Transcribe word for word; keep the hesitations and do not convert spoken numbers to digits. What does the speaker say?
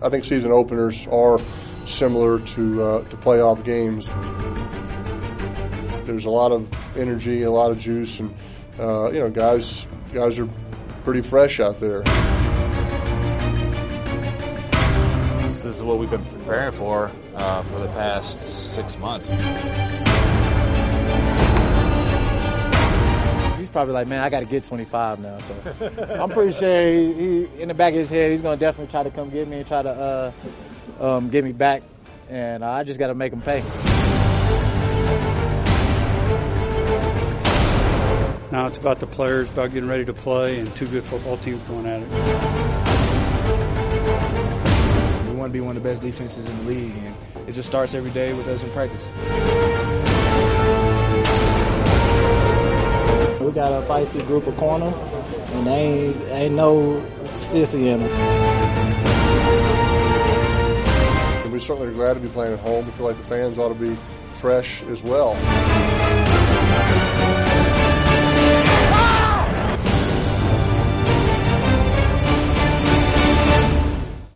I think season openers are similar to uh, to playoff games. There's a lot of energy, a lot of juice, and uh, you know, guys guys are pretty fresh out there. This is what we've been preparing for uh, for the past six months. He's probably like, man, I got to get twenty-five now. So I'm pretty sure he, he, in the back of his head, he's going to definitely try to come get me and try to uh, um, get me back. And uh, I just got to make him pay. Now it's about the players, about getting ready to play, and two good football teams going at it. We want to be one of the best defenses in the league, and it just starts every day with us in practice. We got a feisty group of corners, and they ain't, ain't no sissy in them. And we certainly are glad to be playing at home. We feel like the fans ought to be fresh as well.